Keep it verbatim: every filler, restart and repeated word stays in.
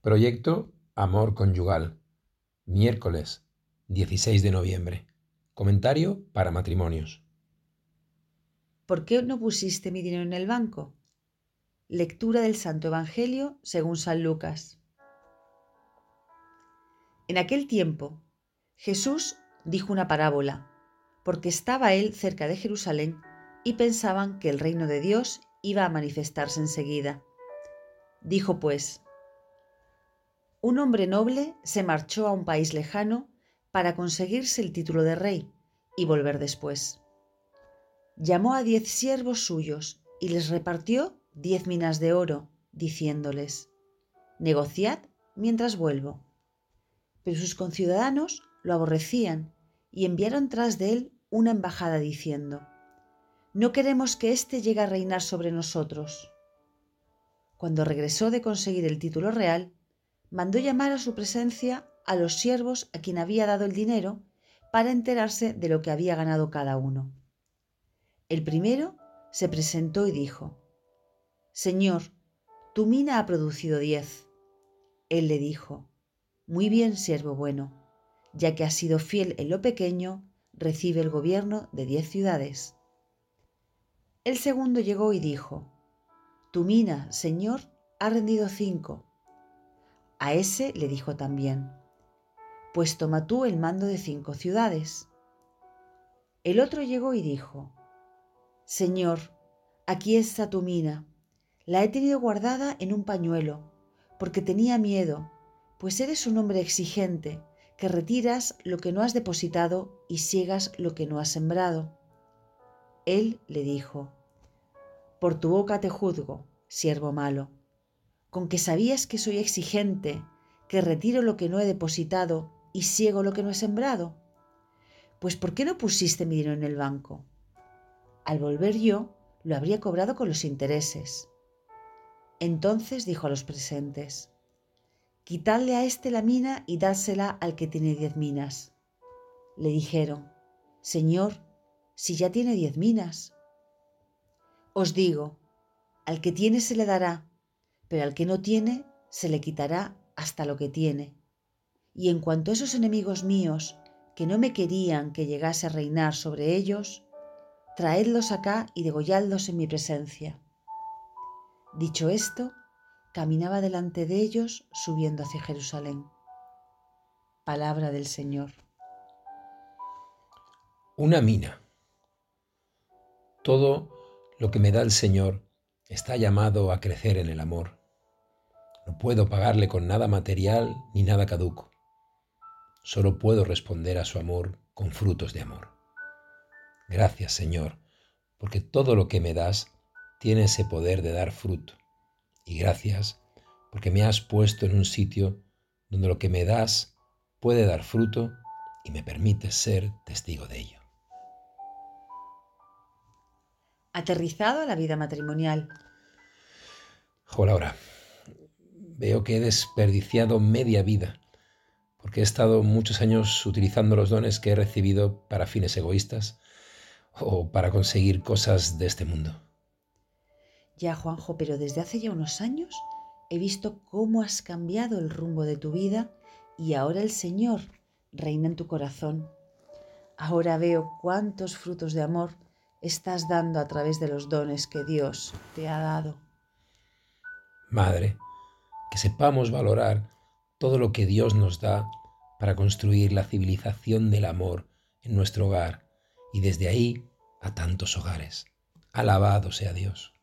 Proyecto Amor Conyugal, miércoles dieciséis de noviembre. Comentario para matrimonios. ¿Por qué no pusiste mi dinero en el banco? Lectura del Santo Evangelio según San Lucas. En aquel tiempo, Jesús dijo una parábola, porque estaba él cerca de Jerusalén y pensaban que el reino de Dios iba a manifestarse enseguida. Dijo pues: un hombre noble se marchó a un país lejano para conseguirse el título de rey y volver después. Llamó a diez siervos suyos y les repartió diez minas de oro, diciéndoles: negociad mientras vuelvo. Pero sus conciudadanos lo aborrecían y enviaron tras de él una embajada diciendo: no queremos que éste llegue a reinar sobre nosotros. Cuando regresó de conseguir el título real, mandó llamar a su presencia a los siervos a quien había dado el dinero para enterarse de lo que había ganado cada uno. El primero se presentó y dijo: Señor, tu mina ha producido diez. Él le dijo: muy bien, siervo bueno, ya que has sido fiel en lo pequeño, recibe el gobierno de diez ciudades. El segundo llegó y dijo: tu mina, Señor, ha rendido cinco. A ese le dijo también: pues toma tú el mando de cinco ciudades. El otro llegó y dijo: Señor, aquí está tu mina. La he tenido guardada en un pañuelo, porque tenía miedo, pues eres un hombre exigente, que retiras lo que no has depositado y siegas lo que no has sembrado. Él le dijo: por tu boca te juzgo, siervo malo. Con que sabías que soy exigente, que retiro lo que no he depositado y siego lo que no he sembrado. Pues ¿por qué no pusiste mi dinero en el banco? Al volver yo, lo habría cobrado con los intereses. Entonces dijo a los presentes: quitadle a éste la mina y dársela al que tiene diez minas. Le dijeron: Señor, si ya tiene diez minas. Os digo, al que tiene se le dará, pero al que no tiene se le quitará hasta lo que tiene. Y en cuanto a esos enemigos míos, que no me querían que llegase a reinar sobre ellos, traedlos acá y degolladlos en mi presencia. Dicho esto, caminaba delante de ellos subiendo hacia Jerusalén. Palabra del Señor. Una mina. Todo lo que me da el Señor está llamado a crecer en el amor. No puedo pagarle con nada material ni nada caduco. Solo puedo responder a su amor con frutos de amor. Gracias, Señor, porque todo lo que me das tiene ese poder de dar fruto. Y gracias porque me has puesto en un sitio donde lo que me das puede dar fruto y me permites ser testigo de ello. Aterrizado a la vida matrimonial. Hola, ahora veo que he desperdiciado media vida porque he estado muchos años utilizando los dones que he recibido para fines egoístas o para conseguir cosas de este mundo. Ya, Juanjo, pero desde hace ya unos años he visto cómo has cambiado el rumbo de tu vida y ahora el Señor reina en tu corazón. Ahora veo cuántos frutos de amor estás dando a través de los dones que Dios te ha dado. Madre, que sepamos valorar todo lo que Dios nos da para construir la civilización del amor en nuestro hogar y desde ahí a tantos hogares. Alabado sea Dios.